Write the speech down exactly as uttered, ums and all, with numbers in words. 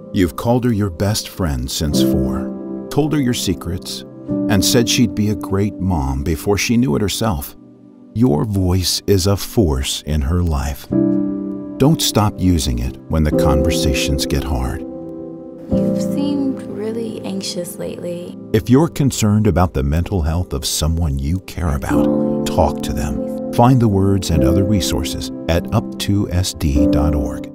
You've called her your best friend since four, told her your secrets, and said she'd be a great mom before she knew it herself. Your voice is a force in her life. Don't stop using it when the conversations get hard. You've seemed really anxious lately. If you're concerned about the mental health of someone you care about, talk to them. Find the words and other resources at up to s d dot org.